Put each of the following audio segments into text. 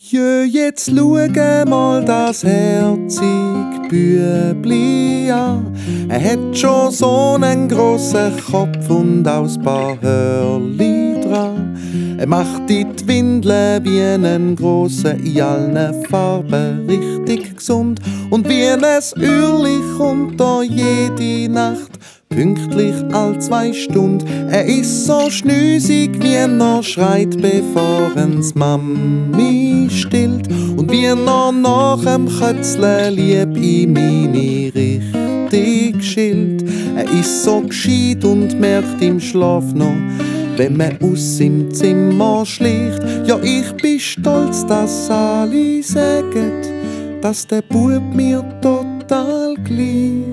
Jö, jetzt schaue mal das herzige Bübli an. Er hat schon so einen grossen Kopf und aus paar Hörli dran. Er macht die Windeln wie einen grossen, in allen Farben richtig gesund. Und wie ein Uhrli kommt da jede Nacht pünktlich all 2 Stunden. Er ist so schnüsig, wie er noch schreit, bevor ens Mami stillt. Und wie er noch nach dem Kötzle lieb in meine Richtung schilt. Er ist so gescheit und merkt im Schlaf noch, wenn man aus im Zimmer schlicht. Ja, ich bin stolz, dass alle sagen, dass der Bub mir total gleicht.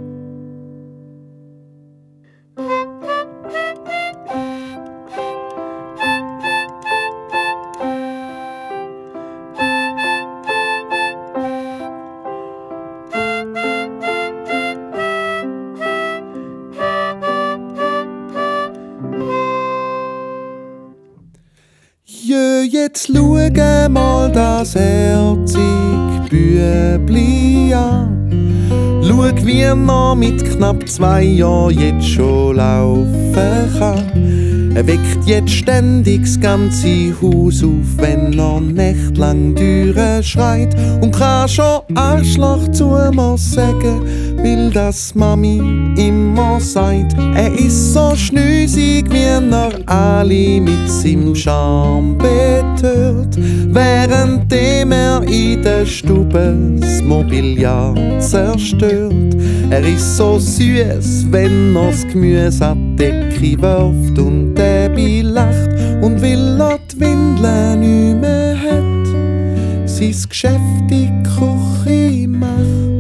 Jö, jetzt schaue mal das herzige Bübli an. Schau, wie er noch mit knapp 2 Jahren jetzt schon laufen kann. Er weckt jetzt ständig das ganze Haus auf, wenn er nächtlang schreit. Und kann schon Arschloch zu mir sagen, weil das Mami immer sagt. Er ist so schnüsig, wie er alle mit seinem Charme betört. Währenddem er in der Stube das Mobiliar zerstört. Er ist so süß, wenn er das Gemüse an die Decke wirft und dabei lacht. Und weil er die Windeln nicht mehr hat, sein Geschäft in die Küche macht.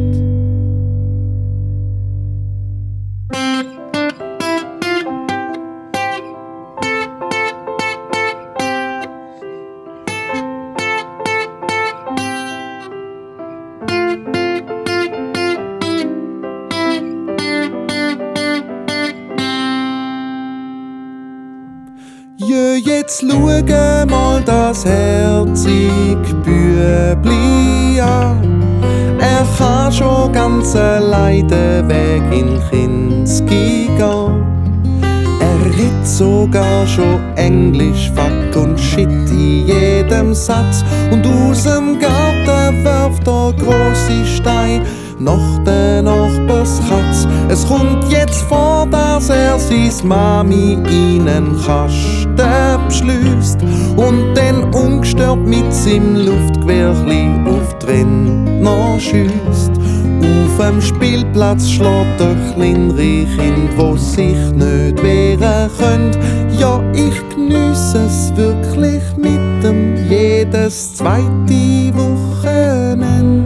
Jö, jetzt schaue mal das herzige Bübli an. Er kann schon ganz allein den Weg in Kinski gehen. Er redet sogar schon Englisch, fuck und shit in jedem Satz. Und aus dem Garten wirft er grosse Steine nach der Nachbarskatz. Es kommt jetzt vor, dass er seine Mami in einen Kasten beschließt und dann ungestört mit seinem Luftgewehrli auf die Renner schiesst. Auf dem Spielplatz schlägt der kleinere Kind, wo sich nicht wehren könnt. Ja, ich geniesse es wirklich mit dem jedes zweite Wochenende.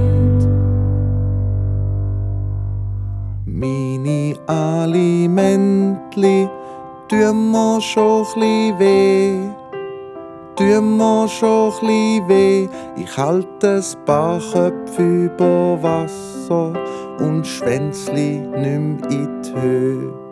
Meine Alimentli tun mir schon chli weh, tun mir schon chli weh. Ich halte ein paar Köpfe über Wasser und Schwänzli nimm in die Höhe.